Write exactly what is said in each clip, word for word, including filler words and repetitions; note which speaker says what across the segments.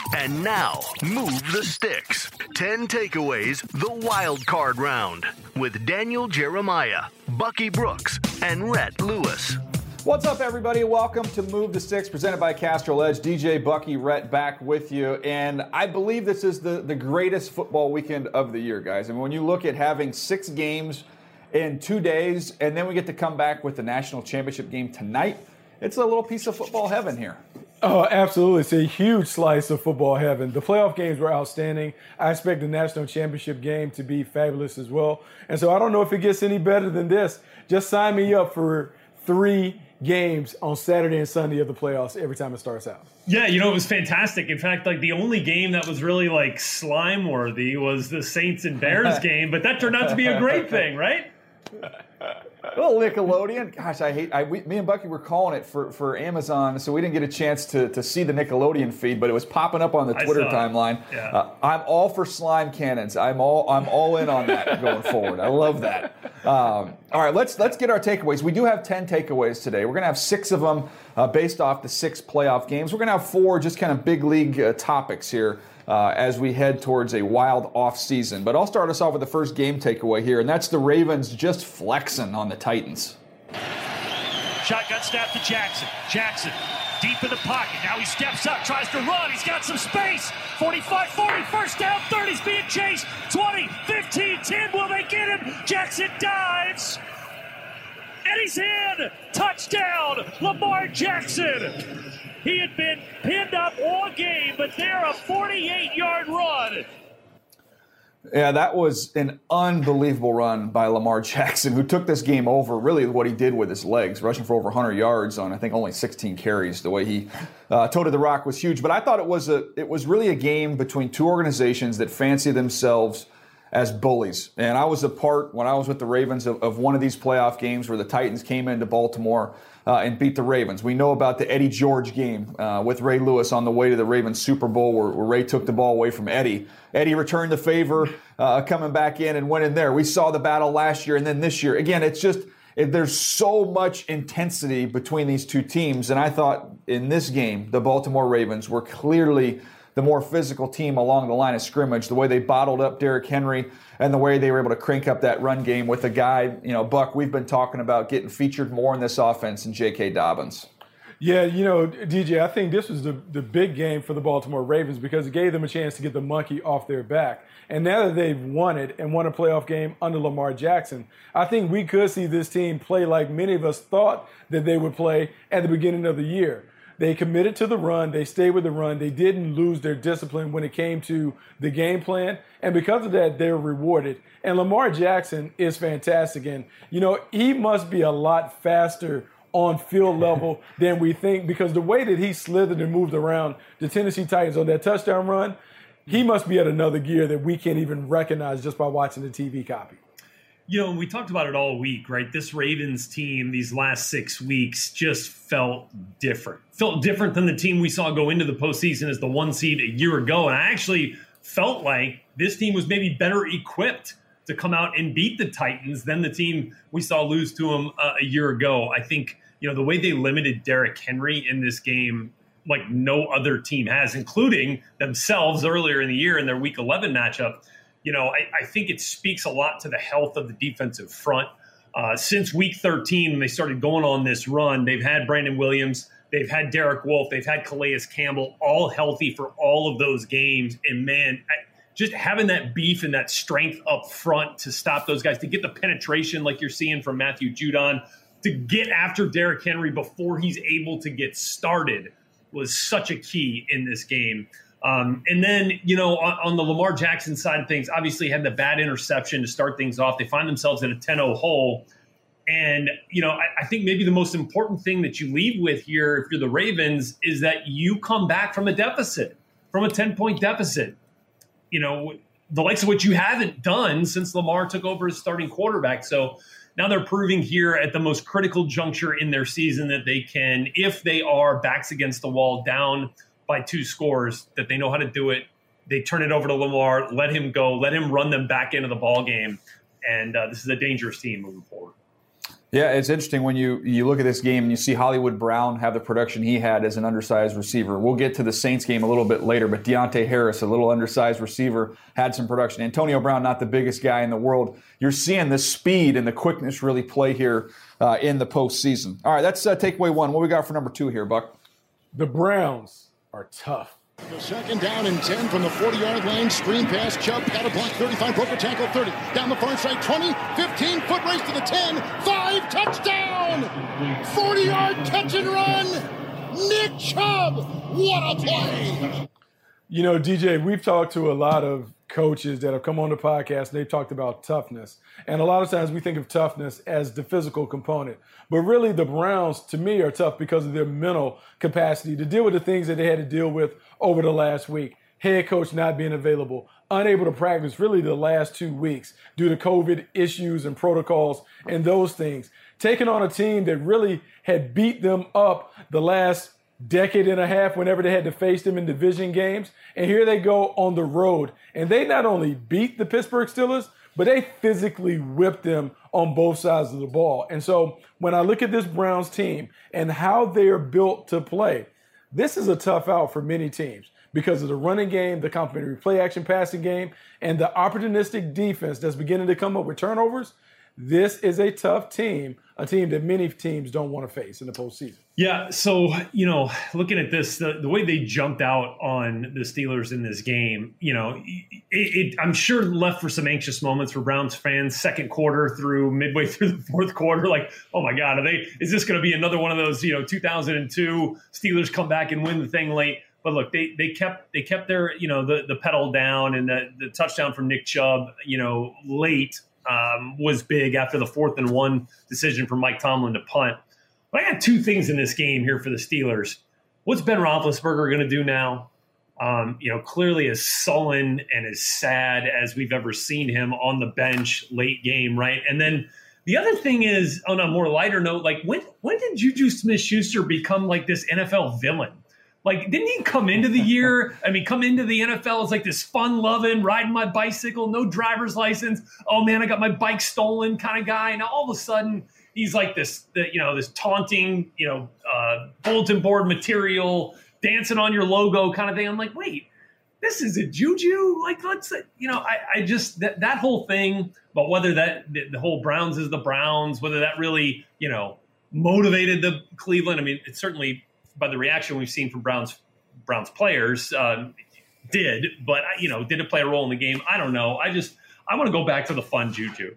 Speaker 1: And now, Move the Sticks. ten takeaways, the wild card round. With Daniel Jeremiah, Bucky Brooks, and Rhett Lewis.
Speaker 2: What's up, everybody? Welcome to Move the Sticks, presented by Castrol Edge. D J, Bucky, Rhett back with you. And I believe this is the, the greatest football weekend of the year, guys. And when you look at having six games in two days, and then we get to come back with the national championship game tonight, it's a little piece of football heaven here.
Speaker 3: Oh, absolutely. It's a huge slice of football heaven. The playoff games were outstanding. I expect the national championship game to be fabulous as well. And so I don't know if it gets any better than this. Just sign me up for three games on Saturday and Sunday of the playoffs every time it starts out.
Speaker 4: Yeah, you know, it was fantastic. In fact, like the only game that was really like slime worthy was the Saints and Bears game, but that turned out to be a great thing, right?
Speaker 2: Well, Nickelodeon, gosh, I hate. I, we, me and Bucky were calling it for, for Amazon, so we didn't get a chance to, to see the Nickelodeon feed, but it was popping up on the Twitter timeline.
Speaker 4: Yeah.
Speaker 2: Uh, I'm all for slime cannons. I'm all I'm all in on that going forward. I love that. Um, all right, let's let's get our takeaways. We do have ten takeaways today. We're gonna have six of them uh, based off the six playoff games. We're gonna have four just kind of big league uh, topics here. Uh, as we head towards a wild off season. But I'll start us off with the first game takeaway here, and that's the Ravens just flexing on the Titans.
Speaker 5: Shotgun snap to Jackson. Jackson deep in the pocket. Now he steps up, tries to run. He's got some space. forty-five forty, first down, thirty's being chased. twenty, fifteen, ten, will they get him? Jackson dives. And he's in. Touchdown, Lamar Jackson. He had been pinned up all game, but there a forty-eight-yard run.
Speaker 2: Yeah, that was an unbelievable run by Lamar Jackson, who took this game over, really what he did with his legs, rushing for over one hundred yards on, I think, only sixteen carries. The way he uh, toted the rock was huge. But I thought it was a, it was really a game between two organizations that fancy themselves as bullies. And I was a part, when I was with the Ravens, of, of one of these playoff games where the Titans came into Baltimore uh, and beat the Ravens. We know about the Eddie George game uh, with Ray Lewis on the way to the Ravens Super Bowl where, where Ray took the ball away from Eddie. Eddie returned the favor, uh, coming back in and went in there. We saw the battle last year and then this year. Again, it's just, it, there's so much intensity between these two teams. And I thought in this game, the Baltimore Ravens were clearly the more physical team along the line of scrimmage, the way they bottled up Derrick Henry and the way they were able to crank up that run game with a guy, you know, Buck, we've been talking about getting featured more in this offense than J K. Dobbins.
Speaker 3: Yeah, you know, D J, I think this was the, the big game for the Baltimore Ravens because it gave them a chance to get the monkey off their back. And now that they've won it and won a playoff game under Lamar Jackson, I think we could see this team play like many of us thought that they would play at the beginning of the year. They committed to the run. They stayed with the run. They didn't lose their discipline when it came to the game plan. And because of that, they're rewarded. And Lamar Jackson is fantastic. And, you know, he must be a lot faster on field level than we think because the way that he slithered and moved around the Tennessee Titans on that touchdown run, he must be at another gear that we can't even recognize just by watching the T V copy.
Speaker 4: You know, we talked about it all week, right? This Ravens team these last six weeks just felt different. Felt different than the team we saw go into the postseason as the one seed a year ago. And I actually felt like this team was maybe better equipped to come out and beat the Titans than the team we saw lose to them uh, a year ago. I think, you know, the way they limited Derrick Henry in this game like no other team has, including themselves earlier in the year in their Week eleven matchup. You know, I, I think it speaks a lot to the health of the defensive front. Uh, since week thirteen, when they started going on this run, they've had Brandon Williams, they've had Derek Wolfe, they've had Calais Campbell, all healthy for all of those games. And, man, I, just having that beef and that strength up front to stop those guys, to get the penetration like you're seeing from Matthew Judon, to get after Derrick Henry before he's able to get started was such a key in this game. Um, and then, you know, on, on the Lamar Jackson side of things, obviously had the bad interception to start things off. They find themselves in a ten oh hole. And, you know, I, I think maybe the most important thing that you leave with here, if you're the Ravens, is that you come back from a deficit, from a ten-point deficit. You know, the likes of what you haven't done since Lamar took over as starting quarterback. So now they're proving here at the most critical juncture in their season that they can, if they are backs against the wall, down by two scores, that they know how to do it. They turn it over to Lamar, let him go, let him run them back into the ball game. And uh, this is a dangerous team moving forward.
Speaker 2: Yeah, it's interesting when you, you look at this game and you see Hollywood Brown have the production he had as an undersized receiver. We'll get to the Saints game a little bit later, but Deontay Harris, a little undersized receiver, had some production. Antonio Brown, not the biggest guy in the world. You're seeing the speed and the quickness really play here uh, in the postseason. All right, that's uh, takeaway one. What we got for number two here, Buck?
Speaker 3: The Browns are tough.
Speaker 6: Second down and ten from the forty-yard line. Screen pass. Chubb got a block. thirty-five. Broke a tackle. thirty. Down the far side. twenty. fifteen. Foot race to the ten. five. Touchdown. forty-yard catch and run. Nick Chubb. What a play.
Speaker 3: You know, D J, we've talked to a lot of coaches that have come on the podcast, and they've talked about toughness. And a lot of times we think of toughness as the physical component. But really, the Browns, to me, are tough because of their mental capacity to deal with the things that they had to deal with over the last week. Head coach not being available, unable to practice really the last two weeks due to COVID issues and protocols and those things. Taking on a team that really had beat them up the last decade and a half whenever they had to face them in division games. And here they go on the road. And they not only beat the Pittsburgh Steelers, but they physically whipped them on both sides of the ball. And so when I look at this Browns team and how they are built to play, this is a tough out for many teams because of the running game, the complementary play action passing game, and the opportunistic defense that's beginning to come up with turnovers. This is a tough team, a team that many teams don't want to face in the postseason.
Speaker 4: Yeah, so, you know, looking at this, the, the way they jumped out on the Steelers in this game, you know, it, it, I'm sure left for some anxious moments for Browns fans, second quarter through midway through the fourth quarter. Like, oh, my God, are they? Is this going to be another one of those, you know, two thousand two Steelers come back and win the thing late? But look, they they kept they kept their, you know, the, the pedal down, and the, the touchdown from Nick Chubb, you know, late um, was big after the fourth and one decision from Mike Tomlin to punt. But I got two things in this game here for the Steelers. What's Ben Roethlisberger going to do now? Um, you know, clearly as sullen and as sad as we've ever seen him on the bench late game, right? And then the other thing is, on a more lighter note, like when when did Juju Smith-Schuster become like this N F L villain? Like, didn't he come into the year, I mean, come into the N F L as like this fun-loving, riding my bicycle, no driver's license, oh, man, I got my bike stolen kind of guy. And all of a sudden, he's like this, the, you know, this taunting, you know, uh, bulletin board material, dancing on your logo kind of thing. I'm like, wait, this is a Juju? Like, let's, you know, I, I just, that, that whole thing, but whether that, the, the whole Browns is the Browns, whether that really, you know, motivated the Cleveland, I mean, it certainly, by the reaction we've seen from Browns Browns players, uh, did, but, you know, did it play a role in the game? I don't know. I just, I want to go back to the fun Juju.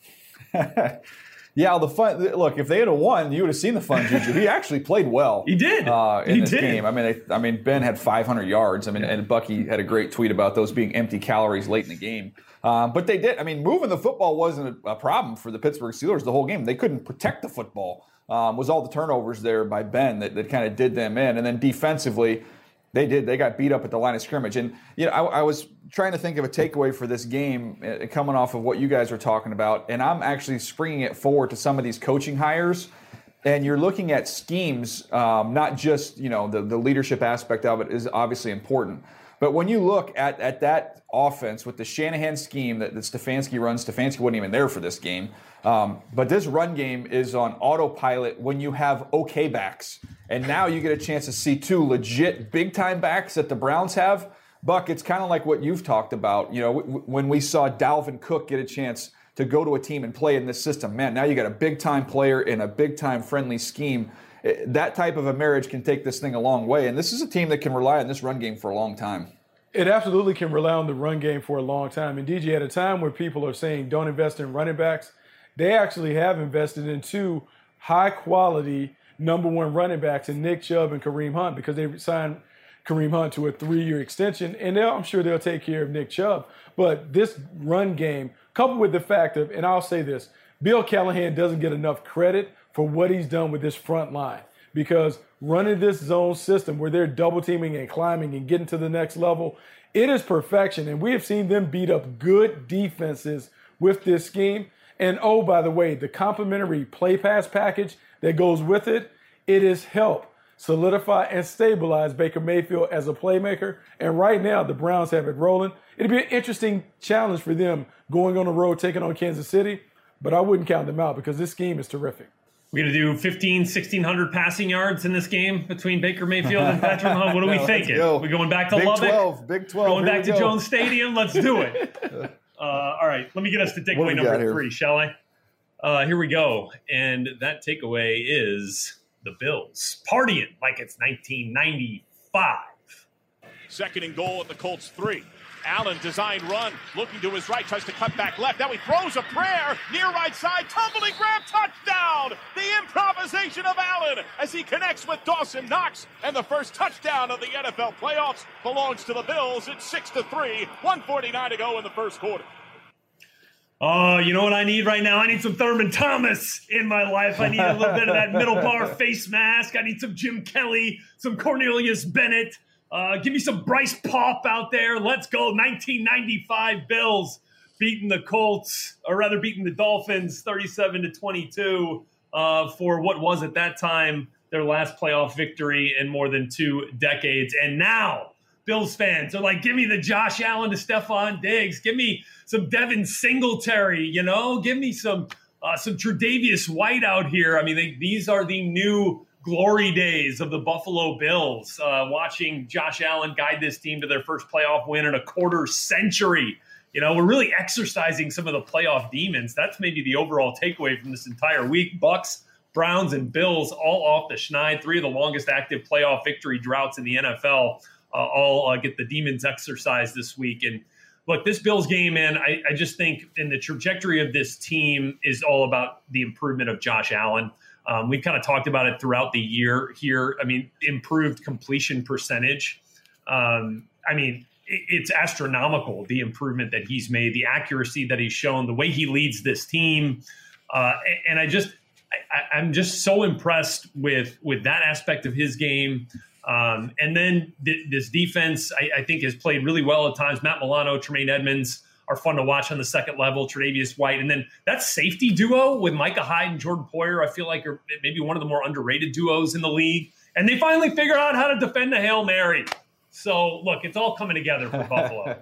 Speaker 2: Yeah, the fun. Look, if they had won, you would have seen the fun Juju. He actually played well.
Speaker 4: He did
Speaker 2: uh, in
Speaker 4: he
Speaker 2: this
Speaker 4: did.
Speaker 2: game. I mean, they, I mean, Ben had five hundred yards. I mean, yeah. And Bucky had a great tweet about those being empty calories late in the game. Um, but they did. I mean, moving the football wasn't a, a problem for the Pittsburgh Steelers the whole game. They couldn't protect the football. Um, was all the turnovers there by Ben that, that kind of did them in, and then defensively, they did. They got beat up at the line of scrimmage. And you know, I, I was trying to think of a takeaway for this game, uh, coming off of what you guys are talking about, and I'm actually springing it forward to some of these coaching hires. And you're looking at schemes, um, not just, you know, the, the leadership aspect of it is obviously important. But when you look at, at that offense with the Shanahan scheme that, that Stefanski runs, Stefanski wasn't even there for this game. Um, but this run game is on autopilot when you have okay backs. And now you get a chance to see two legit big-time backs that the Browns have. Buck, it's kind of like what you've talked about. You know, w- when we saw Dalvin Cook get a chance to go to a team and play in this system. Man, now you got a big-time player in a big-time friendly scheme. That type of a marriage can take this thing a long way. And this is a team that can rely on this run game for a long time.
Speaker 3: It absolutely can rely on the run game for a long time. And D J, at a time where people are saying don't invest in running backs, they actually have invested in two high-quality number one running backs in Nick Chubb and Kareem Hunt, because they signed Kareem Hunt to a three-year extension, and I'm sure they'll take care of Nick Chubb. But this run game, coupled with the fact of, and I'll say this, Bill Callahan doesn't get enough credit for what he's done with this front line, because running this zone system where they're double teaming and climbing and getting to the next level, it is perfection. And we have seen them beat up good defenses with this scheme. And oh, by the way, the complementary play pass package that goes with it, it has helped solidify and stabilize Baker Mayfield as a playmaker. And right now, the Browns have it rolling. It'll be an interesting challenge for them going on the road, taking on Kansas City. but I wouldn't count them out because this scheme is terrific.
Speaker 4: We're going to do fifteen, sixteen hundred passing yards in this game between Baker Mayfield and Patrick Mahomes. What are we
Speaker 2: no,
Speaker 4: thinking?
Speaker 2: Go.
Speaker 4: We going back to
Speaker 2: Big
Speaker 4: Lubbock?
Speaker 2: twelve, Big twelve.
Speaker 4: Going
Speaker 2: Here
Speaker 4: back to
Speaker 2: go.
Speaker 4: Jones Stadium? Let's do it. Uh, all right, let me get us to takeaway number three, shall I? Uh, here we go. And that takeaway is the Bills partying like it's nineteen ninety-five.
Speaker 7: Second and goal at the Colts three. Allen design run, looking to his right, tries to cut back left. Now he throws a prayer, near right side, tumbling grab, touchdown! The improvisation of Allen as he connects with Dawson Knox, and the first touchdown of the N F L playoffs belongs to the Bills. It's six to three, one forty-nine to go in the first quarter.
Speaker 4: Oh, you know what I need right now? I need some Thurman Thomas in my life. I need a little bit of that middle bar face mask. I need some Jim Kelly, some Cornelius Bennett. Uh, give me some Bryce Paup out there. Let's go. nineteen ninety-five Bills beating the Colts, or rather beating the Dolphins thirty-seven to twenty-two uh, for what was at that time their last playoff victory in more than two decades. And now Bills fans are like, give me the Josh Allen to Stephon Diggs. Give me some Devin Singletary, you know. Give me some uh, some Tre'Davious White out here. I mean, they, these are the new glory days of the Buffalo Bills, uh, watching Josh Allen guide this team to their first playoff win in a quarter century. You know, we're really exercising some of the playoff demons. That's maybe the overall takeaway from this entire week. Bucks, Browns, and Bills all off the schneid. Three of the longest active playoff victory droughts in the N F L uh, all uh, get the demons exercised this week. And look, this Bills game, man, I, I just think in the trajectory of this team is all about the improvement of Josh Allen. Um, we kind of talked about it throughout the year here. I mean, improved completion percentage. Um, I mean, it, it's astronomical, the improvement that he's made, the accuracy that he's shown, the way he leads this team. Uh, and, and I just, I, I'm just so impressed with, with that aspect of his game. Um, and then th- this defense, I, I think, has played really well at times. Matt Milano, Tremaine Edmonds are fun to watch on the second level, Tre'Davious White. And then that safety duo with Micah Hyde and Jordan Poyer, I feel like are maybe one of the more underrated duos in the league. And they finally figured out how to defend the Hail Mary. So, look, it's all coming together for Buffalo.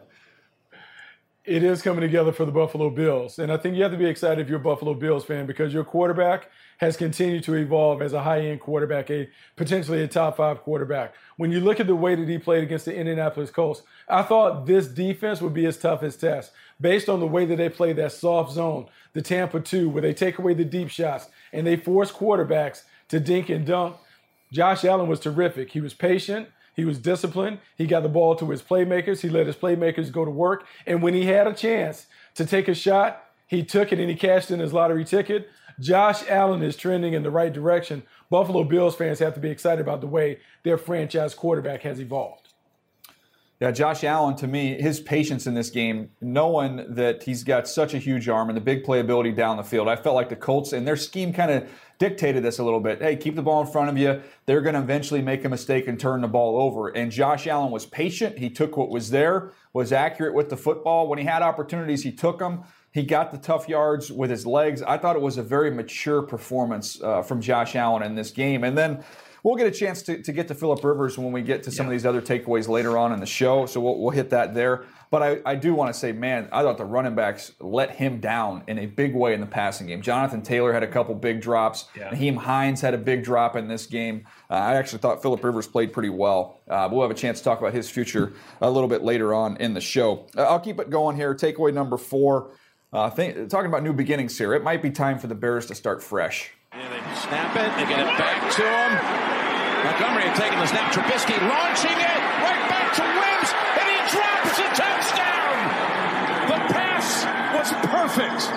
Speaker 3: It is coming together for the Buffalo Bills. And I think you have to be excited if you're a Buffalo Bills fan because your quarterback has continued to evolve as a high-end quarterback, a potentially a top five quarterback. When you look at the way that he played against the Indianapolis Colts, I thought this defense would be his toughest test based on the way that they play that soft zone, the Tampa two, where they take away the deep shots and they force quarterbacks to dink and dunk. Josh Allen was terrific. He was patient. He was disciplined. He got the ball to his playmakers. He let his playmakers go to work. And when he had a chance to take a shot, he took it and he cashed in his lottery ticket. Josh Allen is trending in the right direction. Buffalo Bills fans have to be excited about the way their franchise quarterback has evolved.
Speaker 2: Yeah, Josh Allen, to me, his patience in this game, knowing that he's got such a huge arm and the big playability down the field. I felt like the Colts and their scheme kind of dictated this a little bit. Hey, keep the ball in front of you. They're going to eventually make a mistake and turn the ball over. And Josh Allen was patient. He took what was there, was accurate with the football. When he had opportunities, he took them. He got the tough yards with his legs. I thought it was a very mature performance uh, from Josh Allen in this game. And then we'll get a chance to, to get to Phillip Rivers when we get to some yeah. of these other takeaways later on in the show. So we'll, we'll hit that there. But I, I do want to say, man, I thought the running backs let him down in a big way in the passing game. Jonathan Taylor had a couple big drops. Yeah. Naheem Hines had a big drop in this game. Uh, I actually thought Phillip Rivers played pretty well. Uh, we'll have a chance to talk about his future a little bit later on in the show. Uh, I'll keep it going here. Takeaway number four. Uh, think, talking about new beginnings here, it might be time for the Bears to start fresh.
Speaker 8: Yeah, they snap it, they get it back to him. Montgomery had taken the snap, Trubisky launching it, right back to Wims, and he drops a touchdown! The pass was perfect.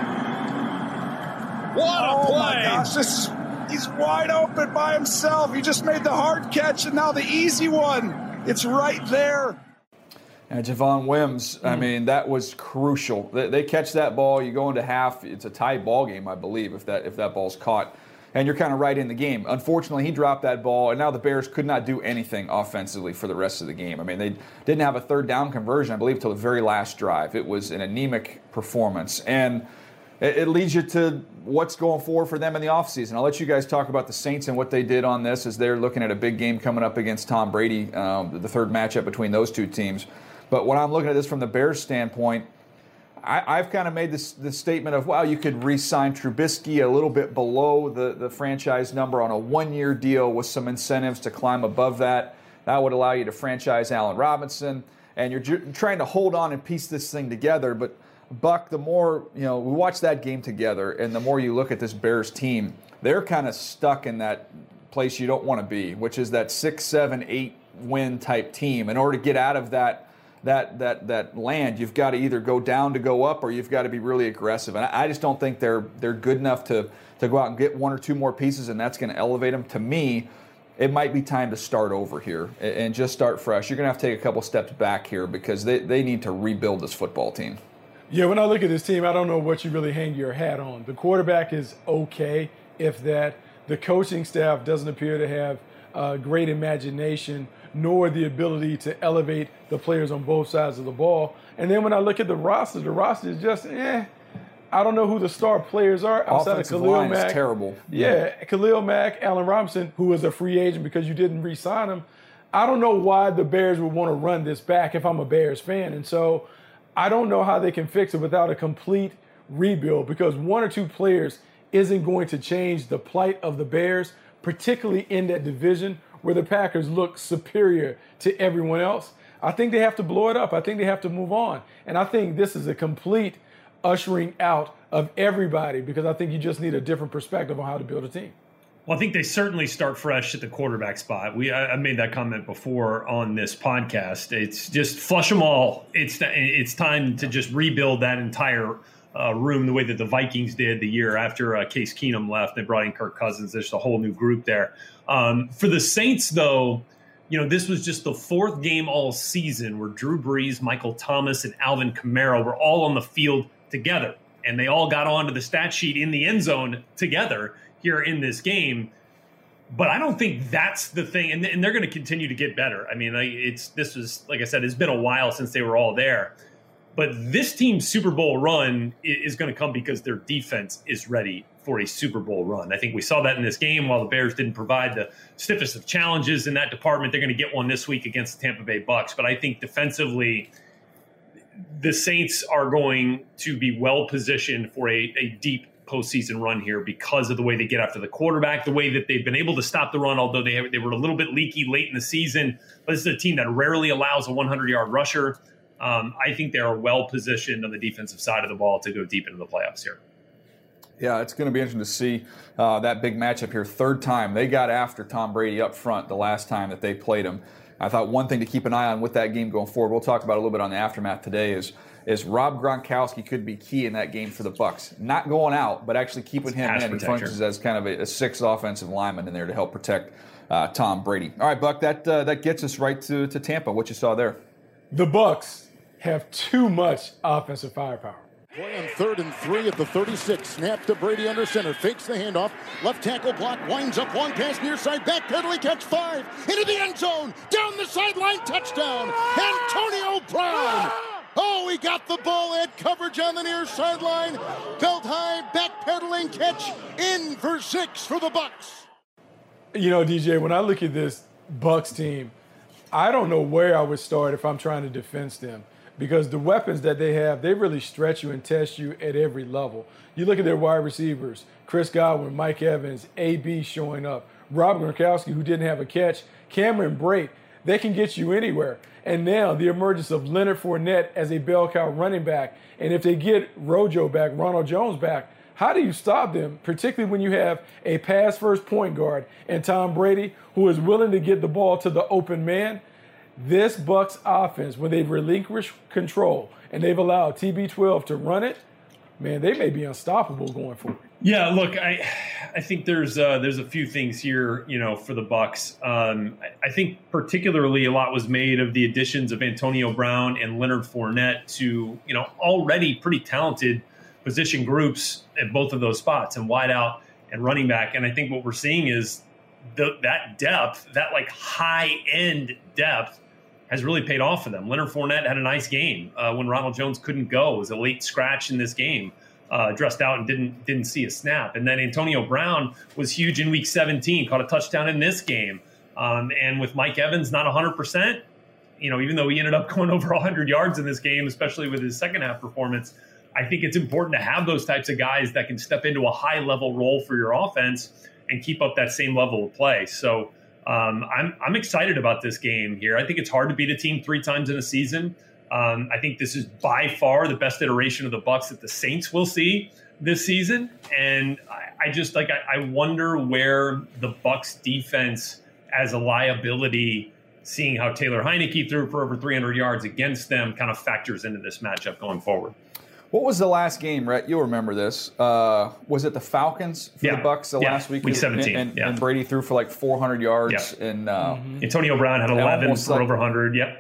Speaker 8: What a
Speaker 9: oh
Speaker 8: play!
Speaker 9: Oh my gosh, this is, he's wide open by himself. He just made the hard catch, and now the easy one. It's right there.
Speaker 2: And Javon Wims, I mean, that was crucial. They, they catch that ball, you go into half, it's a tied ball game, I believe, if that if that ball's caught. And you're kind of right in the game. Unfortunately, he dropped that ball, and now the Bears could not do anything offensively for the rest of the game. I mean, they didn't have a third down conversion, I believe, until the very last drive. It was an anemic performance. And it, it leads you to what's going forward for them in the offseason. I'll let you guys talk about the Saints and what they did on this as they're looking at a big game coming up against Tom Brady, um, the third matchup between those two teams. But when I'm looking at this from the Bears' standpoint, I, I've kind of made this, this statement of, wow, you could re-sign Trubisky a little bit below the, the franchise number on a one-year deal with some incentives to climb above that. That would allow you to franchise Allen Robinson. And you're ju- trying to hold on and piece this thing together. But, Buck, the more, you know, we watch that game together, and the more you look at this Bears team, they're kind of stuck in that place you don't want to be, which is that six, seven, eight win type team. In order to get out of that that that that land, you've got to either go down to go up, or you've got to be really aggressive. And I, I just don't think they're they're good enough to to go out and get one or two more pieces, and that's going to elevate them. To me, it might be time to start over here and, and just start fresh. You're going to have to take a couple steps back here because they, they need to rebuild this football team.
Speaker 3: Yeah, when I look at this team, I don't know what you really hang your hat on. The quarterback is okay, if that. The coaching staff doesn't appear to have uh, great imagination, nor the ability to elevate the players on both sides of the ball. And then when I look at the roster, the roster is just, eh. I don't know who the star players are outside
Speaker 2: Offensive
Speaker 3: of Khalil
Speaker 2: line
Speaker 3: Mack.
Speaker 2: is terrible.
Speaker 3: Yeah, yeah, Khalil Mack, Allen Robinson, who was a free agent because you didn't re-sign him. I don't know why the Bears would want to run this back if I'm a Bears fan. And so I don't know how they can fix it without a complete rebuild, because one or two players isn't going to change the plight of the Bears, particularly in that division where the Packers look superior to everyone else. I think they have to blow it up. I think they have to move on. And I think this is a complete ushering out of everybody, because I think you just need a different perspective on how to build a team.
Speaker 4: Well, I think they certainly start fresh at the quarterback spot. We I, I made that comment before on this podcast. It's just flush them all. It's it's time to just rebuild that entire uh, room the way that the Vikings did the year after uh, Case Keenum left. They brought in Kirk Cousins. There's a whole new group there. Um, for the Saints, though, you know, this was just the fourth game all season where Drew Brees, Michael Thomas, and Alvin Kamara were all on the field together, and they all got onto the stat sheet in the end zone together here in this game. But I don't think that's the thing, and, and they're going to continue to get better. I mean, it's this was, like I said, it's been a while since they were all there. But this team's Super Bowl run is going to come because their defense is ready for a Super Bowl run. I think we saw that in this game. While the Bears didn't provide the stiffest of challenges in that department, they're going to get one this week against the Tampa Bay Bucks. But I think defensively, the Saints are going to be well positioned for a, a deep postseason run here because of the way they get after the quarterback, the way that they've been able to stop the run, although they have, they were a little bit leaky late in the season. But this is a team that rarely allows a hundred-yard rusher. Um, I think they are well positioned on the defensive side of the ball to go deep into the playoffs here.
Speaker 2: Yeah, it's going to be interesting to see uh, that big matchup here. Third time they got after Tom Brady up front the last time that they played him. I thought one thing to keep an eye on with that game going forward, we'll talk about a little bit on the aftermath today, is is Rob Gronkowski could be key in that game for the Bucks. Not going out, but actually keeping him in. He functions as kind of a, a sixth offensive lineman in there to help protect uh, Tom Brady. All right, Buck, that uh, that gets us right to, to Tampa. What you saw there?
Speaker 3: The Bucks have too much offensive firepower.
Speaker 6: Play on third and three at the thirty-six. Snap to Brady under center. Fakes the handoff. Left tackle block. Winds up. Long pass near side. Back pedaling. Catch five. Into the end zone. Down the sideline. Touchdown. Antonio Brown. Oh, he got the ball. Had coverage on the near sideline. Belt high. Back pedaling. Catch in for six for the Bucks.
Speaker 3: You know, D J, when I look at this Bucks team, I don't know where I would start if I'm trying to defend them. Because the weapons that they have, they really stretch you and test you at every level. You look at their wide receivers, Chris Godwin, Mike Evans, A B showing up, Rob Gronkowski, who didn't have a catch, Cameron Brate, they can get you anywhere. And now the emergence of Leonard Fournette as a bell cow running back. And if they get Rojo back, Ronald Jones back, how do you stop them, particularly when you have a pass-first point guard and Tom Brady, who is willing to get the ball to the open man? This Bucks offense, when they've relinquished control and they've allowed T B twelve to run it, man, they may be unstoppable going forward.
Speaker 4: Yeah, look, I I think there's uh, there's a few things here, you know, for the Bucks. Um, I, I think particularly a lot was made of the additions of Antonio Brown and Leonard Fournette to, you know, already pretty talented position groups at both of those spots, and wide out and running back. And I think what we're seeing is the, that depth, that like high end depth, has really paid off for them. Leonard Fournette had a nice game uh, when Ronald Jones couldn't go. It was a late scratch in this game, uh, dressed out and didn't didn't see a snap. And then Antonio Brown was huge in week seventeen, caught a touchdown in this game. Um, and with Mike Evans not one hundred percent, you know, even though he ended up going over one hundred yards in this game, especially with his second half performance, I think it's important to have those types of guys that can step into a high level role for your offense and keep up that same level of play. So um, I'm I'm excited about this game here. I think it's hard to beat a team three times in a season. Um, I think this is by far the best iteration of the Bucs that the Saints will see this season. And I, I just like I, I wonder where the Bucs defense as a liability, seeing how Taylor Heineke threw for over three hundred yards against them, kind of factors into this matchup going forward.
Speaker 2: What was the last game, Rhett? You'll remember this. Uh, was it the Falcons for
Speaker 4: yeah.
Speaker 2: the Bucs the
Speaker 4: yeah.
Speaker 2: last week?
Speaker 4: Week seventeen.
Speaker 2: And, and,
Speaker 4: yeah.
Speaker 2: and Brady threw for like four hundred yards. Yeah. And uh,
Speaker 4: mm-hmm. Antonio Brown had eleven for like, over one hundred. Yep.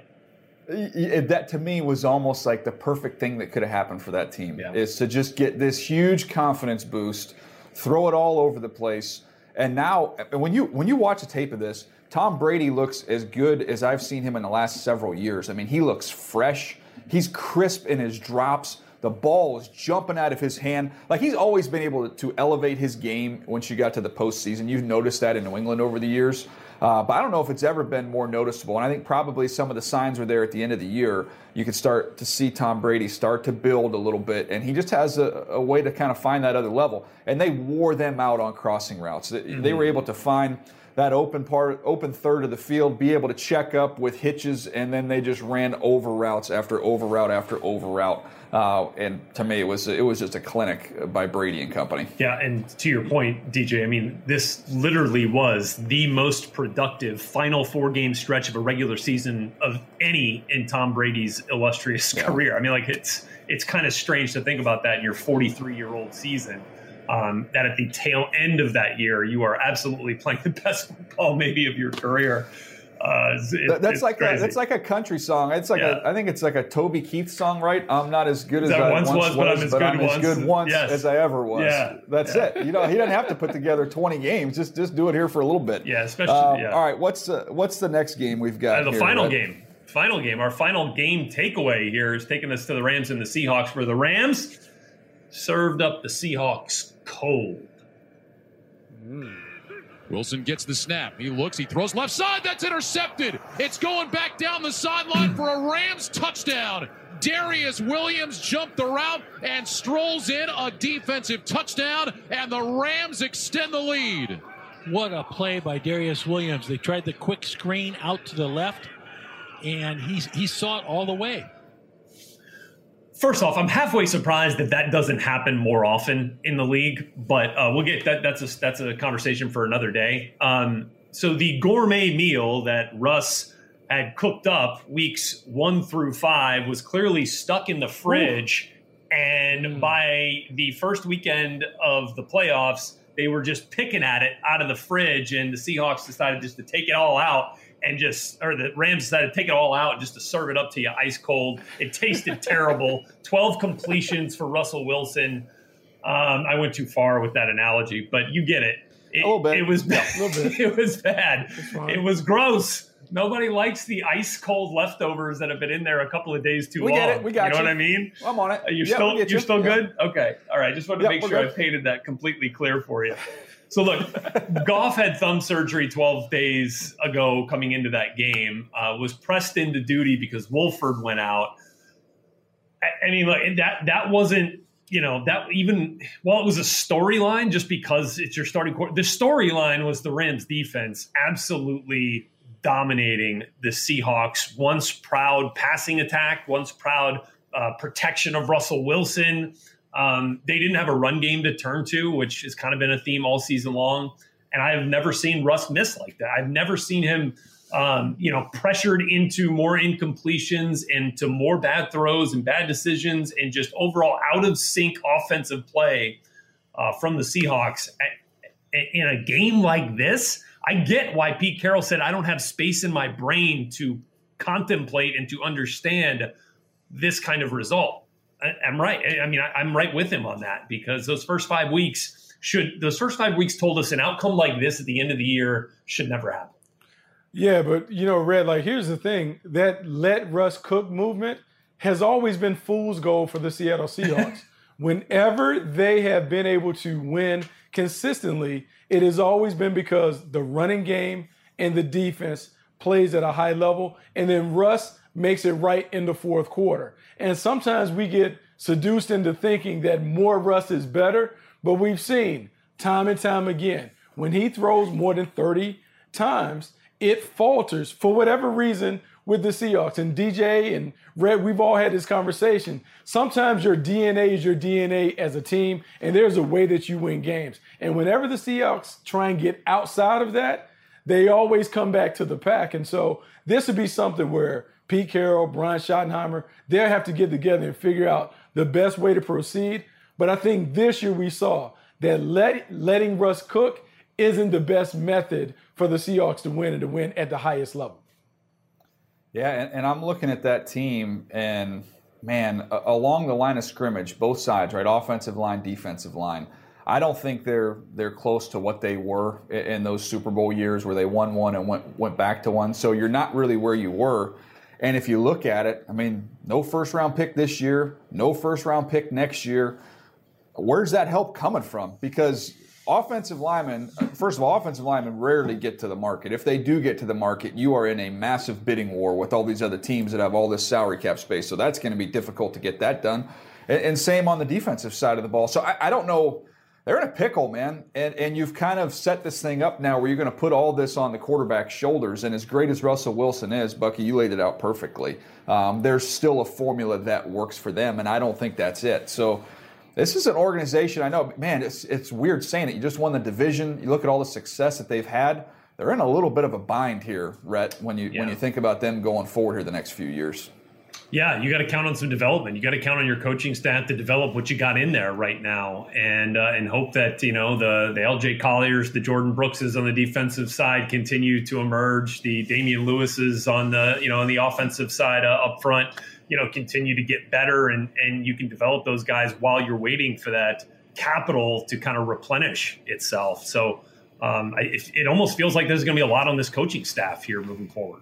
Speaker 2: It, that to me was almost like the perfect thing that could have happened for that team
Speaker 4: yeah.
Speaker 2: is to just get this huge confidence boost, throw it all over the place. And now when you when you watch a tape of this, Tom Brady looks as good as I've seen him in the last several years. I mean, he looks fresh. He's crisp in his drops. The ball is jumping out of his hand. Like, he's always been able to elevate his game once you got to the postseason. You've noticed that in New England over the years. Uh, but I don't know if it's ever been more noticeable. And I think probably some of the signs were there at the end of the year. You could start to see Tom Brady start to build a little bit. And he just has a, a way to kind of find that other level. And they wore them out on crossing routes. They, mm-hmm. they were able to find that open part, open third of the field, be able to check up with hitches, and then they just ran over routes after over route after over route. Uh, and to me, it was it was just a clinic by Brady and company.
Speaker 4: Yeah, and to your point, D J, I mean, this literally was the most productive final four-game stretch of a regular season of any in Tom Brady's illustrious yeah. career. I mean, like, it's it's kind of strange to think about that in your forty-three-year-old season. Um, that at the tail end of that year, you are absolutely playing the best football maybe of your career. Uh, it,
Speaker 2: that's like a, that's like a country song. It's like yeah. a, I think it's like a Toby Keith song, right? I'm not as good as I once was, was but I'm as, but good, I'm once. as good once yes. as I ever was. Yeah. That's yeah. it. You know, he doesn't have to put together twenty games. Just just do it here for a little bit.
Speaker 4: Yeah, especially.
Speaker 2: Um,
Speaker 4: yeah.
Speaker 2: All right, what's uh, what's the next game we've got?
Speaker 4: Uh, the
Speaker 2: here,
Speaker 4: final
Speaker 2: right?
Speaker 4: game. Final game. Our final game takeaway here is taking us to the Rams and the Seahawks, where the Rams served up the Seahawks cold.
Speaker 10: Mm. Wilson gets the snap. He looks, he throws left side. That's intercepted. It's going back down the sideline for a Rams touchdown. Darius Williams jumped the route and strolls in a defensive touchdown, and the Rams extend the lead.
Speaker 11: What a play by Darius Williams. They tried the quick screen out to the left, and he, he saw it all the way.
Speaker 4: First off, I'm halfway surprised that that doesn't happen more often in the league, but uh, we'll get that. That's a that's a conversation for another day. Um, so the gourmet meal that Russ had cooked up weeks one through five was clearly stuck in the fridge, Ooh. and mm. by the first weekend of the playoffs, they were just picking at it out of the fridge, and the Seahawks decided just to take it all out. And just, or the Rams decided to take it all out just to serve it up to you ice cold. It tasted terrible. twelve completions for Russell Wilson. Um, I went too far with that analogy, but you get it. It,
Speaker 2: a little bit.
Speaker 4: It was bad.
Speaker 2: Yeah, a little bit.
Speaker 4: It was bad. It was gross. Nobody likes the ice cold leftovers that have been in there a couple of days too
Speaker 2: we
Speaker 4: long.
Speaker 2: We get it. We got you.
Speaker 4: You know what I mean?
Speaker 2: I'm on it.
Speaker 4: Are you
Speaker 2: yeah,
Speaker 4: still, you're
Speaker 2: you.
Speaker 4: still
Speaker 2: yeah.
Speaker 4: good? Okay. All right. Just wanted to
Speaker 2: yeah,
Speaker 4: make sure
Speaker 2: good.
Speaker 4: I painted that completely clear for you. So look, Goff had thumb surgery twelve days ago coming into that game, uh, was pressed into duty because Wolford went out. I, I mean, look, that that wasn't, you know, that even, well, it was a storyline just because it's your starting quarter. The storyline was the Rams defense absolutely dominating the Seahawks, once proud passing attack, once proud uh, protection of Russell Wilson. Um, they didn't have a run game to turn to, which has kind of been a theme all season long. And I have never seen Russ miss like that. I've never seen him, um, you know, pressured into more incompletions and to more bad throws and bad decisions and just overall out of sync offensive play uh, from the Seahawks. In a game like this, I get why Pete Carroll said, I don't have space in my brain to contemplate and to understand this kind of result. I'm right. I mean, I'm right with him on that because those first five weeks should those first five weeks told us an outcome like this at the end of the year should never happen.
Speaker 3: Yeah, but, you know, Red, like, here's the thing. That let Russ cook movement has always been fool's gold for the Seattle Seahawks. Whenever they have been able to win consistently, it has always been because the running game and the defense plays at a high level, and then Russ makes it right in the fourth quarter. And sometimes we get seduced into thinking that more Russ is better, but we've seen time and time again, when he throws more than thirty times, it falters for whatever reason with the Seahawks. And D J and Red, we've all had this conversation. Sometimes your D N A is your D N A as a team, and there's a way that you win games. And whenever the Seahawks try and get outside of that, they always come back to the pack. And so this would be something where Pete Carroll, Brian Schottenheimer, they'll have to get together and figure out the best way to proceed. But I think this year we saw that let, letting Russ cook isn't the best method for the Seahawks to win and to win at the highest level.
Speaker 2: Yeah, and, and I'm looking at that team, and, man, a, along the line of scrimmage, both sides, right, offensive line, defensive line, I don't think they're they're close to what they were in, in those Super Bowl years where they won one and went went back to one. So you're not really where you were. And if you look at it, I mean, no first-round pick this year, no first-round pick next year. Where's that help coming from? Because offensive linemen, first of all, offensive linemen rarely get to the market. If they do get to the market, you are in a massive bidding war with all these other teams that have all this salary cap space. So that's going to be difficult to get that done. And, and same on the defensive side of the ball. So I, I don't know. They're in a pickle, man. And, and you've kind of set this thing up now where you're going to put all this on the quarterback's shoulders. And as great as Russell Wilson is, Bucky, you laid it out perfectly. Um, there's still a formula that works for them, and I don't think that's it. So this is an organization, I know, man, it's it's weird saying it. You just won the division. You look at all the success that they've had. They're in a little bit of a bind here, Rhett, when you yeah. when you think about them going forward here the next few years.
Speaker 4: Yeah, you got to count on some development. You got to count on your coaching staff to develop what you got in there right now, and uh, and hope that you know the the L J Colliers, the Jordan Brookses on the defensive side continue to emerge. The Damian Lewises on the you know on the offensive side uh, up front, you know, continue to get better, and and you can develop those guys while you're waiting for that capital to kind of replenish itself. So um, I, it, it almost feels like there's going to be a lot on this coaching staff here moving forward.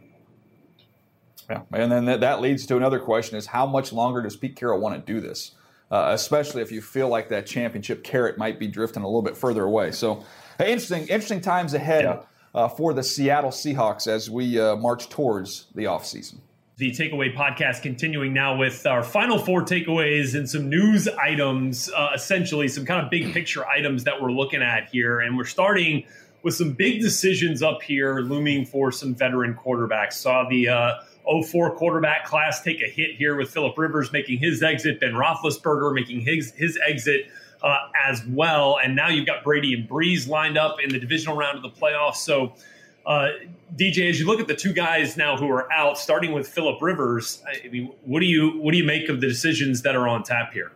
Speaker 2: Yeah, and then that, that leads to another question: is how much longer does Pete Carroll want to do this? Uh, especially if you feel like that championship carrot might be drifting a little bit further away. So, hey, interesting, interesting times ahead yeah. uh, for the Seattle Seahawks as we uh, march towards the offseason.
Speaker 4: The Takeaway Podcast continuing now with our final four takeaways and some news items, uh, essentially some kind of big picture items that we're looking at here. And we're starting with some big decisions up here looming for some veteran quarterbacks. Saw the uh, oh four quarterback class take a hit here with Phillip Rivers making his exit, Ben Roethlisberger making his, his exit uh, as well. And now you've got Brady and Breeze lined up in the divisional round of the playoffs. So, Uh, D J, as you look at the two guys now who are out, starting with Phillip Rivers, I mean, what do you what do you make of the decisions that are on tap here?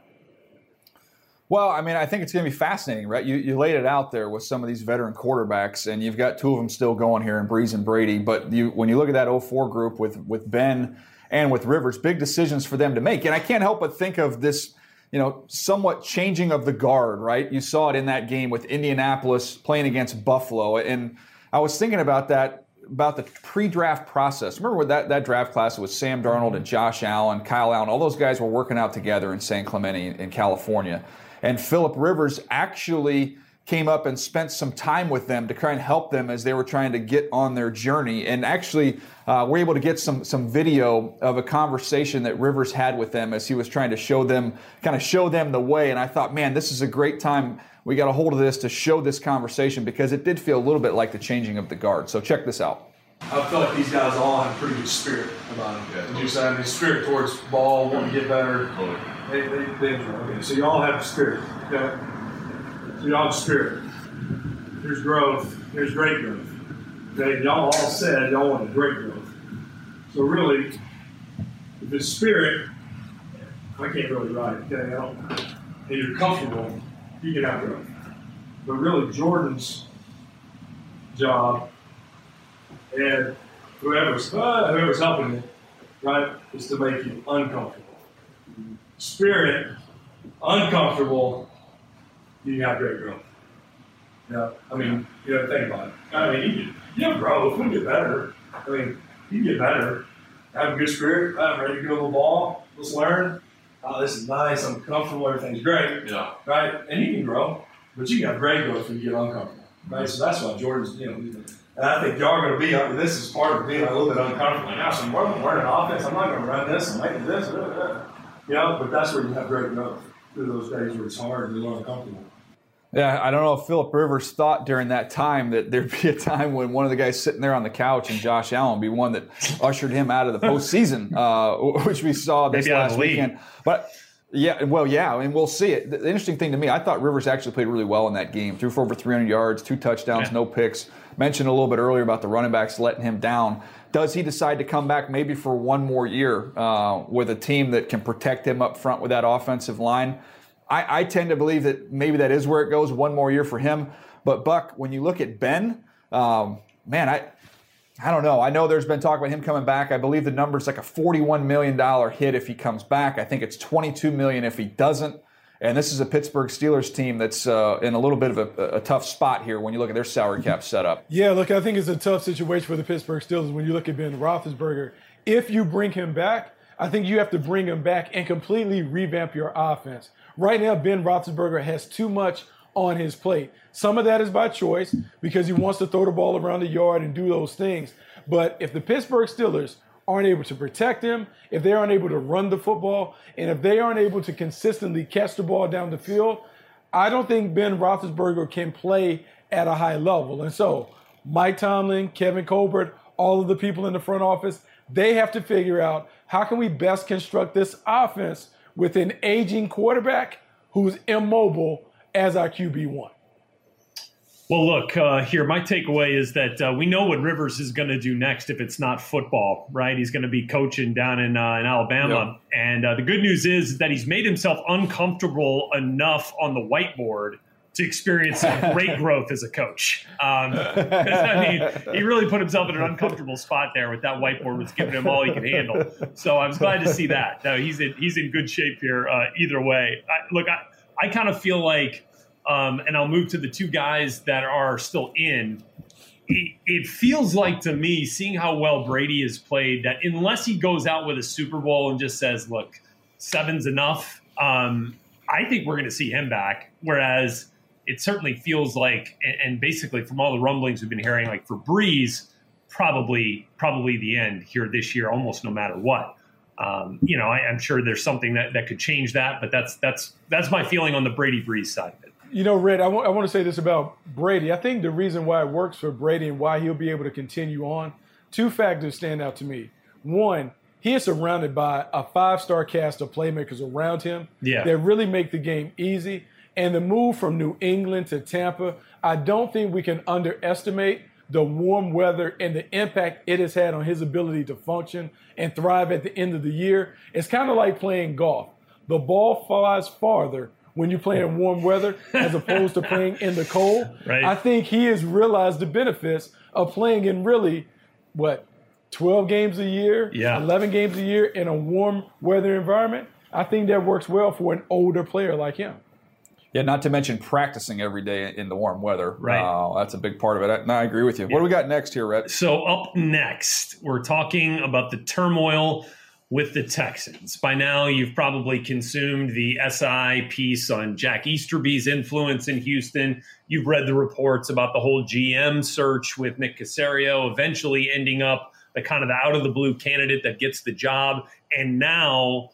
Speaker 2: Well, I mean, I think it's going to be fascinating, right? You you laid it out there with some of these veteran quarterbacks, and you've got two of them still going here in Breeze and Brady. But you, when you look at that oh four group with with Ben and with Rivers, big decisions for them to make. And I can't help but think of this, you know, somewhat changing of the guard, right? You saw it in that game with Indianapolis playing against Buffalo, and I was thinking about that, about the pre-draft process. Remember when that, that draft class was Sam Darnold and Josh Allen, Kyle Allen, all those guys were working out together in San Clemente in California. And Phillip Rivers actually came up and spent some time with them to try and help them as they were trying to get on their journey. And actually, uh, we're able to get some some video of a conversation that Rivers had with them as he was trying to show them, kind of show them the way. And I thought, man, this is a great time. We got a hold of this to show this conversation because it did feel a little bit like the changing of the guard. So check this out.
Speaker 12: I feel like these guys all have pretty good spirit about them. Yeah, just having spirit towards ball, wanting to get better. They, they, they enjoy. Okay, so you all have spirit. Okay? So you all have spirit. Here's growth. Here's great growth. Okay, y'all all said y'all wanted great growth. So really, if it's spirit, I can't really write it. Okay, I don't, and you're comfortable, you can have growth. But really, Jordan's job and whoever's uh, whoever's helping you, right, is to make you uncomfortable. Spirit, uncomfortable, you can have great growth. Yeah, I mean, you know, think about it. I mean, you, you have growth, we get better. I mean, you get better. Have a good spirit, I'm ready to go to the ball, let's learn. Oh, this is nice, I'm comfortable, everything's great. Yeah. Right? And you can grow, but you can have great growth when you get uncomfortable. Right? So that's why Jordan's, you know, and I think y'all are going to be, I mean, this is part of being a little bit uncomfortable. Now, so I'm learning offense. I'm not going to run this and make this. Blah, blah. You know, but that's where you have great growth through those days where it's hard and you're a little uncomfortable.
Speaker 2: Yeah, I don't know if Philip Rivers thought during that time that there'd be a time when one of the guys sitting there on the couch and Josh Allen be one that ushered him out of the postseason, uh, which we saw this
Speaker 4: Maybe
Speaker 2: last weekend. But yeah, well, yeah, I mean, we'll see it. The interesting thing to me, I thought Rivers actually played really well in that game. Threw for over three hundred yards, two touchdowns, yeah. no picks. Mentioned a little bit earlier about the running backs letting him down. Does he decide to come back maybe for one more year uh, with a team that can protect him up front with that offensive line? I, I tend to believe that maybe that is where it goes, one more year for him. But, Buck, when you look at Ben, um, man, I I don't know. I know there's been talk about him coming back. I believe the number's like a forty-one million dollars hit if he comes back. I think it's twenty-two million dollars if he doesn't. And this is a Pittsburgh Steelers team that's uh, in a little bit of a, a tough spot here when you look at their salary cap setup.
Speaker 3: Yeah, look, I think it's a tough situation for the Pittsburgh Steelers when you look at Ben Roethlisberger. If you bring him back, I think you have to bring him back and completely revamp your offense. Right now, Ben Roethlisberger has too much on his plate. Some of that is by choice because he wants to throw the ball around the yard and do those things. But if the Pittsburgh Steelers aren't able to protect him, if they aren't able to run the football, and if they aren't able to consistently catch the ball down the field, I don't think Ben Roethlisberger can play at a high level. And so Mike Tomlin, Kevin Colbert, all of the people in the front office, they have to figure out how can we best construct this offense with an aging quarterback who's immobile as our Q B one.
Speaker 4: Well, look, uh, here, my takeaway is that uh, we know what Rivers is going to do next if it's not football, right? He's going to be coaching down in, uh, in Alabama. Yep. And uh, the good news is that he's made himself uncomfortable enough on the whiteboard to experience great growth as a coach. Um, I mean, he really put himself in an uncomfortable spot there with that whiteboard was giving him all he could handle. So I was glad to see that. No, he's in, he's in good shape here uh, either way. I, look, I, I kind of feel like, um, and I'll move to the two guys that are still in, it, it feels like to me, seeing how well Brady has played, that unless he goes out with a Super Bowl and just says, look, seven's enough, um, I think we're going to see him back. Whereas it certainly feels like, and basically from all the rumblings we've been hearing, like for Breeze, probably probably the end here this year, almost no matter what. Um, you know, I, I'm sure there's something that, that could change that, but that's that's that's my feeling on the Brady Breeze side of it.
Speaker 3: You know, Red, I, w- I want to say this about Brady. I think the reason why it works for Brady and why he'll be able to continue on, two factors stand out to me. One, he is surrounded by a five-star cast of playmakers around him
Speaker 4: yeah.
Speaker 3: that really make the game easy. And the move from New England to Tampa, I don't think we can underestimate the warm weather and the impact it has had on his ability to function and thrive at the end of the year. It's kind of like playing golf. The ball flies farther when you play in warm weather as opposed to playing in the cold.
Speaker 4: Right.
Speaker 3: I think he has realized the benefits of playing in really, what, twelve games a year,
Speaker 4: yeah.
Speaker 3: eleven games a year in a warm weather environment. I think that works well for an older player like him.
Speaker 2: Yeah, not to mention practicing every day in the warm weather.
Speaker 4: Right.
Speaker 2: Uh, that's a big part of it. I, no, I agree with you. Yeah. What do we got next here, Rhett?
Speaker 4: So up next, we're talking about the turmoil with the Texans. By now, you've probably consumed the S I piece on Jack Easterby's influence in Houston. You've read the reports about the whole G M search with Nick Caserio eventually ending up the kind of the out-of-the-blue candidate that gets the job. And now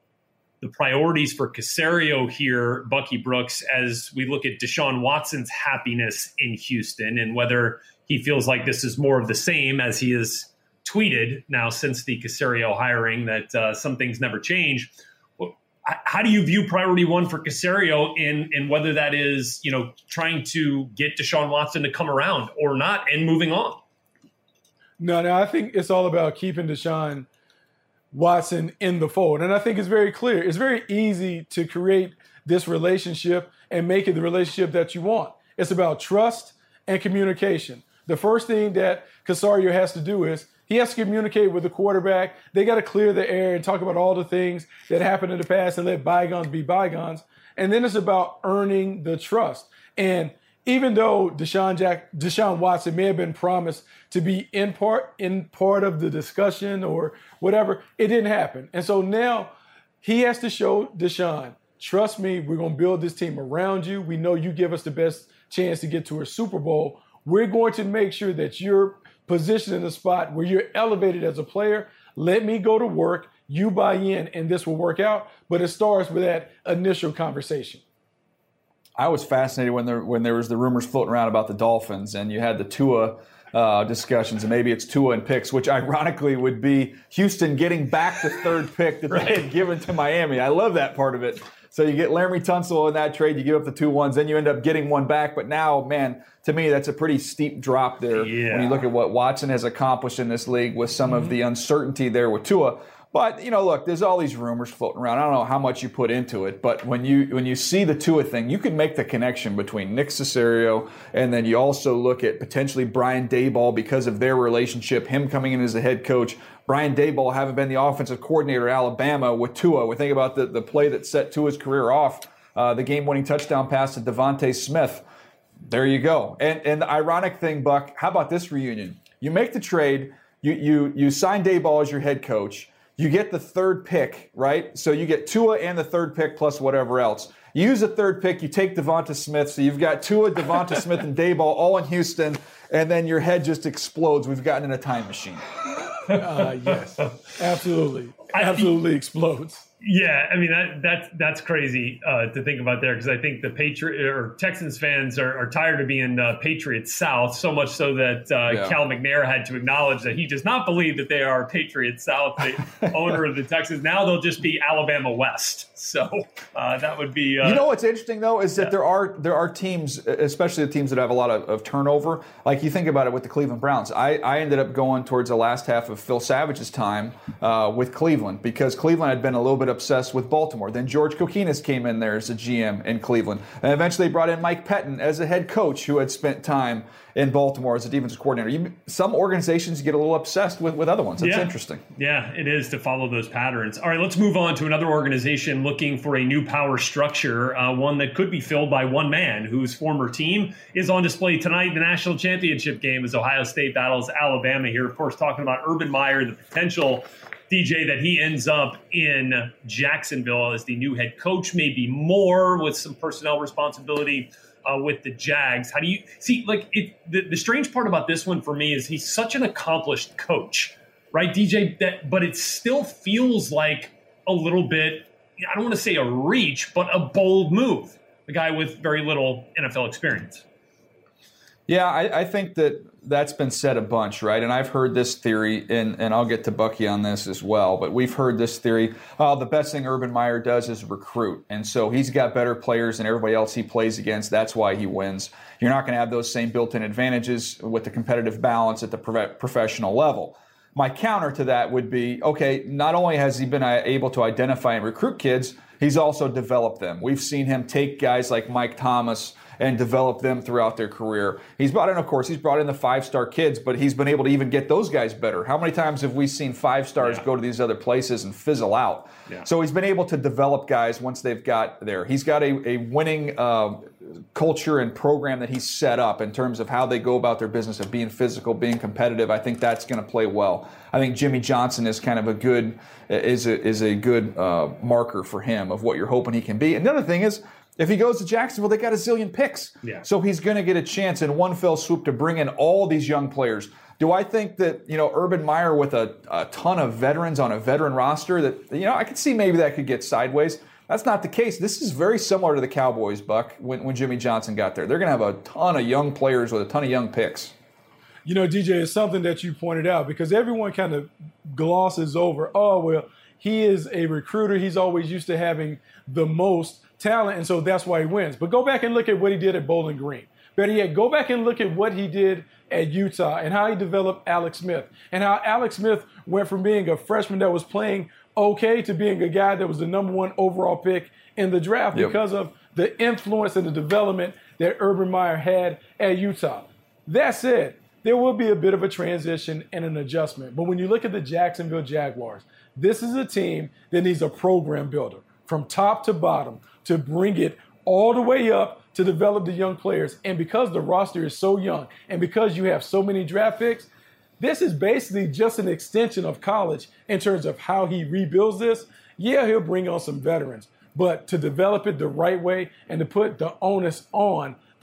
Speaker 4: the priorities for Caserio here, Bucky Brooks, as we look at Deshaun Watson's happiness in Houston and whether he feels like this is more of the same, as he has tweeted now since the Caserio hiring that uh, some things never change. Well, how do you view priority one for Caserio in, in whether that is, you know, trying to get Deshaun Watson to come around or not and moving on?
Speaker 3: No, no, I think it's all about keeping Deshaun Watson in the fold. And I think it's very clear. It's very easy to create this relationship and make it the relationship that you want. It's about trust and communication. The first thing that Caserio has to do is he has to communicate with the quarterback. They got to clear the air and talk about all the things that happened in the past and let bygones be bygones. And then it's about earning the trust. And even though Deshaun Jack, Deshaun Watson may have been promised to be in part in part of the discussion or whatever, it didn't happen. And so now he has to show Deshaun, trust me, we're going to build this team around you. We know you give us the best chance to get to a Super Bowl. We're going to make sure that you're positioned in a spot where you're elevated as a player. Let me go to work. You buy in, and this will work out. But it starts with that initial conversation.
Speaker 2: I was fascinated when there when there was the rumors floating around about the Dolphins, and you had the Tua uh, discussions, and maybe it's Tua and picks, which ironically would be Houston getting back the third pick that right. they had given to Miami. I love that part of it. So you get Laremy Tunsil in that trade, you give up the two ones, then you end up getting one back. But now, man, to me, that's a pretty steep drop there
Speaker 4: yeah.
Speaker 2: when you look at what Watson has accomplished in this league with some mm-hmm. of the uncertainty there with Tua. But, you know, look, there's all these rumors floating around. I don't know how much you put into it, but when you when you see the Tua thing, you can make the connection between Nick Caserio and then you also look at potentially Brian Daboll because of their relationship, him coming in as the head coach. Brian Daboll having been the offensive coordinator at Alabama with Tua. We think about the, the play that set Tua's career off, uh, the game-winning touchdown pass to Devontae Smith. There you go. And and the ironic thing, Buck, how about this reunion? You make the trade, you you you sign Daboll as your head coach. You get the third pick, right? So you get Tua and the third pick plus whatever else. You use the third pick, you take Devonta Smith, so you've got Tua, Devonta Smith, and Daboll all in Houston, and then your head just explodes. We've gotten in a time machine.
Speaker 3: Uh, yes, absolutely. Absolutely explodes.
Speaker 4: Yeah, I mean that that's that's crazy uh, to think about there because I think the Patriot or Texans fans are, are tired of being uh, Patriots South, so much so that uh, yeah. Cal McNair had to acknowledge that he does not believe that they are Patriots South, the owner of the Texans. Now they'll just be Alabama West. So uh, that would be. Uh,
Speaker 2: you know what's interesting though is that yeah. there are there are teams, especially the teams that have a lot of, of turnover. Like you think about it with the Cleveland Browns. I, I ended up going towards the last half of Phil Savage's time uh, with Cleveland because Cleveland had been a little bit obsessed with Baltimore. Then George Kokinis came in there as a G M in Cleveland. And eventually brought in Mike Pettin as a head coach who had spent time in Baltimore as a defensive coordinator. You, some organizations get a little obsessed with, with other ones. It's
Speaker 4: yeah.
Speaker 2: interesting.
Speaker 4: Yeah, it is to follow those patterns. All right, let's move on to another organization looking for a new power structure, uh, one that could be filled by one man whose former team is on display tonight in the national championship game as Ohio State battles Alabama here. Of course, talking about Urban Meyer, the potential D J that he ends up in Jacksonville as the new head coach, maybe more with some personnel responsibility uh, with the Jags. How do you see, like, it, the, the strange part about this one for me is he's such an accomplished coach, right, D J? That, but it still feels like a little bit, I don't want to say a reach, but a bold move. A guy with very little N F L experience.
Speaker 2: Yeah, I, I think that that's been said a bunch, right? And I've heard this theory, and, and I'll get to Bucky on this as well, but we've heard this theory, oh, the best thing Urban Meyer does is recruit. And so he's got better players than everybody else he plays against. That's why he wins. You're not going to have those same built-in advantages with the competitive balance at the prof- professional level. My counter to that would be, okay, not only has he been able to identify and recruit kids, he's also developed them. We've seen him take guys like Mike Thomas and develop them throughout their career. He's brought in, of course, he's brought in the five-star kids, but he's been able to even get those guys better. How many times have we seen five stars yeah. go to these other places and fizzle out? Yeah. So he's been able to develop guys once they've got there. He's got a, a winning uh, culture and program that he's set up in terms of how they go about their business of being physical, being competitive. I think that's going to play well. I think Jimmy Johnson is kind of a good is a, is a good uh, marker for him of what you're hoping he can be. Another thing is, if he goes to Jacksonville, they got a zillion picks.
Speaker 4: Yeah.
Speaker 2: So he's going to get a chance in one fell swoop to bring in all these young players. Do I think that, you know, Urban Meyer with a, a ton of veterans on a veteran roster that, you know, I could see maybe that could get sideways. That's not the case. This is very similar to the Cowboys, Buck, when, when Jimmy Johnson got there. They're going to have a ton of young players with a ton of young picks.
Speaker 3: You know, D J, it's something that you pointed out because everyone kind of glosses over, oh, well, he is a recruiter. He's always used to having the most talent, and so that's why he wins. But go back and look at what he did at Bowling Green. Better yet, go back and look at what he did at Utah and how he developed Alex Smith and how Alex Smith went from being a freshman that was playing okay to being a guy that was the number one overall pick in the draft yep. because of the influence and the development that Urban Meyer had at Utah. That said, there will be a bit of a transition and an adjustment. But when you look at the Jacksonville Jaguars, this is a team that needs a program builder from top to bottom to bring it all the way up to develop the young players. And because the roster is so young and because you have so many draft picks, this is basically just an extension of college in terms of how he rebuilds this. Yeah, he'll bring on some veterans, but to develop it the right way and to put the onus on the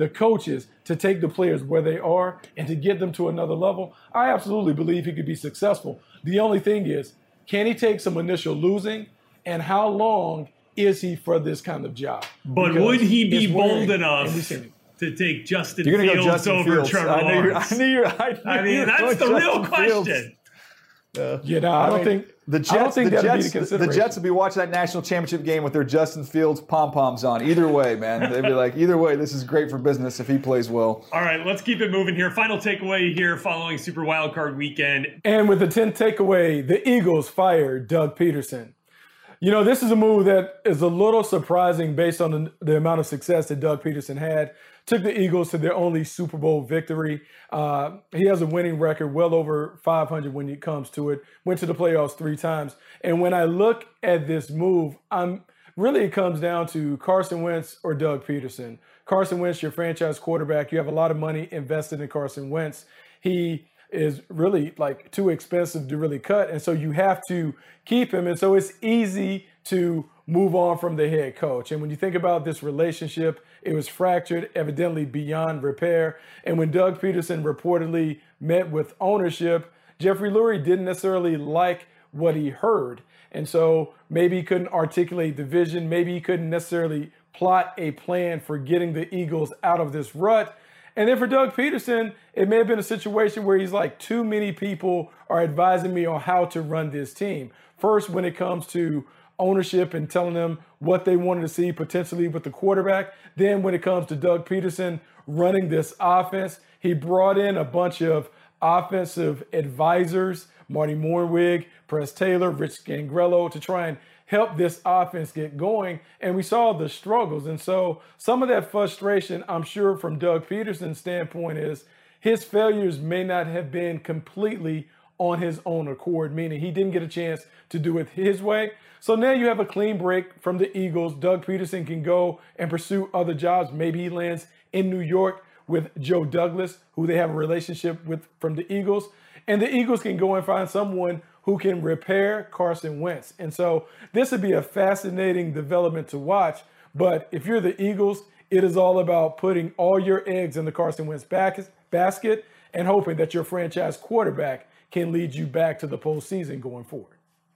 Speaker 3: the coaches to take the players where they are and to get them to another level, I absolutely believe he could be successful. The only thing is, can he take some initial losing, and how long is he for this kind of job?
Speaker 4: But
Speaker 3: Because
Speaker 4: would he be
Speaker 3: it's
Speaker 4: bold
Speaker 3: wearing,
Speaker 4: enough to take Justin
Speaker 2: You're gonna
Speaker 4: Fields
Speaker 2: go Justin
Speaker 4: over
Speaker 2: Fields.
Speaker 4: Trevor
Speaker 2: I knew you were-
Speaker 4: Lawrence?
Speaker 2: I knew you were- I knew
Speaker 4: I
Speaker 2: you
Speaker 4: mean,
Speaker 2: were
Speaker 4: that's
Speaker 2: going
Speaker 4: the real
Speaker 2: Justin Fields.
Speaker 4: question.
Speaker 2: Uh,
Speaker 3: Yeah, no, I,
Speaker 2: I
Speaker 3: don't
Speaker 2: mean,
Speaker 3: think
Speaker 2: the Jets.
Speaker 3: I don't think
Speaker 2: the,
Speaker 3: that'd
Speaker 2: Jets
Speaker 3: be the
Speaker 2: the
Speaker 3: consideration.
Speaker 2: Jets would be watching that national championship game with their Justin Fields pom poms on. Either way, man, they'd be like, either way, this is great for business if he plays well.
Speaker 4: All right, let's keep it moving here. Final takeaway here following Super Wildcard Weekend.
Speaker 3: And with the tenth takeaway, the Eagles fired Doug Peterson. You know, this is a move that is a little surprising based on the, the amount of success that Doug Peterson had. Took the Eagles to their only Super Bowl victory. Uh, he has a winning record, well over five hundred when it comes to it. Went to the playoffs three times. And when I look at this move, I'm really it comes down to Carson Wentz or Doug Peterson. Carson Wentz, your franchise quarterback. You have a lot of money invested in Carson Wentz. He is really like too expensive to really cut. And so you have to keep him. And so it's easy to move on from the head coach. And when you think about this relationship, it was fractured, evidently beyond repair. And when Doug Peterson reportedly met with ownership, Jeffrey Lurie didn't necessarily like what he heard. And so maybe he couldn't articulate the vision. Maybe he couldn't necessarily plot a plan for getting the Eagles out of this rut. And then for Doug Peterson, it may have been a situation where he's like, too many people are advising me on how to run this team. First, when it comes to ownership and telling them what they wanted to see potentially with the quarterback. Then when it comes to Doug Peterson running this offense, he brought in a bunch of offensive advisors, Marty Mornwig, Press Taylor, Rich Gangrello, to try and help this offense get going. And we saw the struggles. And so some of that frustration, I'm sure from Doug Peterson's standpoint, is his failures may not have been completely on his own accord, meaning he didn't get a chance to do it his way. So now you have a clean break from the Eagles. Doug Peterson can go and pursue other jobs. Maybe he lands in New York with Joe Douglas, who they have a relationship with from the Eagles. And the Eagles can go and find someone who can repair Carson Wentz. And so this would be a fascinating development to watch. But if you're the Eagles, it is all about putting all your eggs in the Carson Wentz basket and hoping that your franchise quarterback can lead you back to the postseason going forward.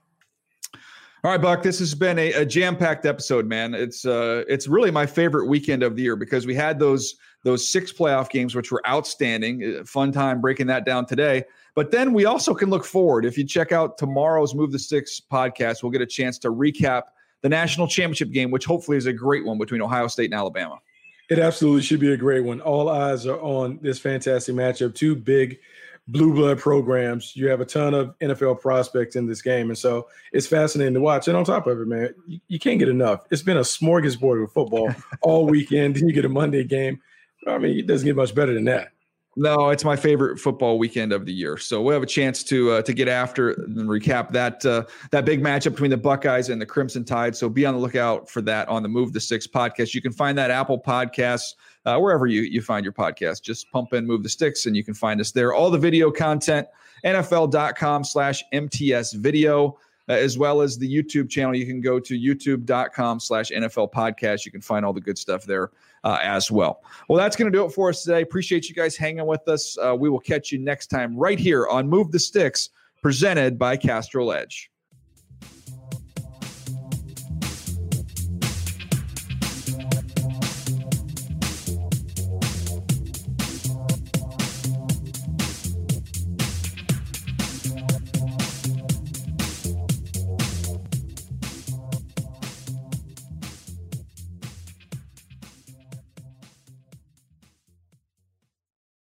Speaker 2: All right, Buck, this has been a, a jam-packed episode, man. It's uh, it's really my favorite weekend of the year because we had those those six playoff games, which were outstanding. Fun time breaking that down today. But then we also can look forward. If you check out tomorrow's Move the Sticks podcast, we'll get a chance to recap the national championship game, which hopefully is a great one between Ohio State and Alabama.
Speaker 3: It absolutely should be a great one. All eyes are on this fantastic matchup. Two big blue blood programs. You have a ton of N F L prospects in this game. And so it's fascinating to watch. And on top of it, man, you, you can't get enough. It's been a smorgasbord of football all weekend. Then you get a Monday game. I mean, it doesn't get much better than that.
Speaker 2: No, it's my favorite football weekend of the year. So we'll have a chance to uh, to get after and recap that uh, that big matchup between the Buckeyes and the Crimson Tide. So be on the lookout for that on the Move the Sticks podcast. You can find that Apple Podcasts, uh, wherever you, you find your podcast. Just pump in Move the Sticks and you can find us there. All the video content, N F L dot com slash M T S video. Uh, as well as the YouTube channel. You can go to youtube dot com slash N F L podcast. You can find all the good stuff there uh, as well. Well, that's going to do it for us today. Appreciate you guys hanging with us. Uh, we will catch you next time right here on Move the Sticks, presented by Castrol Edge.